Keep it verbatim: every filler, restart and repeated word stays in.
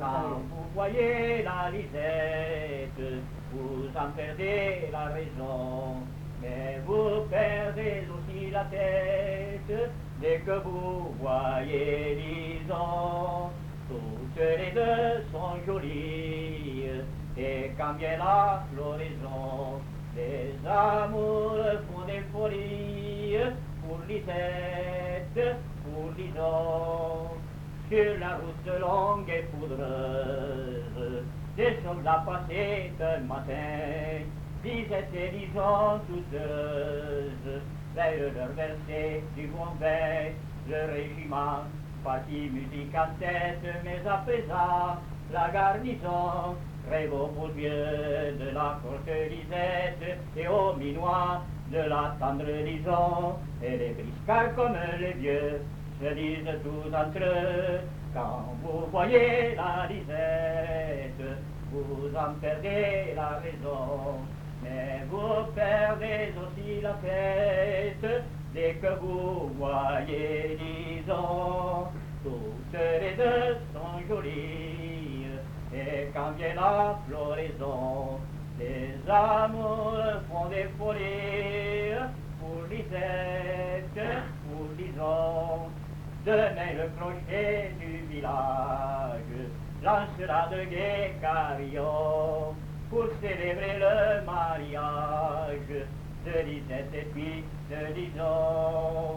Quand vous voyez la Lisette, vous en perdez la raison, mais vous perdez aussi la tête dès que vous voyez Lison. Toutes les deux sont jolies, et quand vient la floraison, les amours font des folies pour Lisette, pour Lison. Sur la route longue et poudreuse, des soldats passaient un matin, Lisette et Lison toutes heureuses, vers leur verset du bon vin, le régiment parti musique en tête, mais à présent la garnison rêve au beau Dieu de la courte Lisette et au minois de la tendre Lison, et les briscards comme les vieux se disent tous entre eux, quand vous voyez la Lisette, vous en perdez la raison, mais vous perdez aussi la tête dès que vous voyez Lison. Toutes les deux sont jolies, et quand vient la floraison, les amours font des folies pour Lisette, pour Lison. Demain le clocher du village lancera de gais carillons pour célébrer le mariage de Lisette et puis de Lison.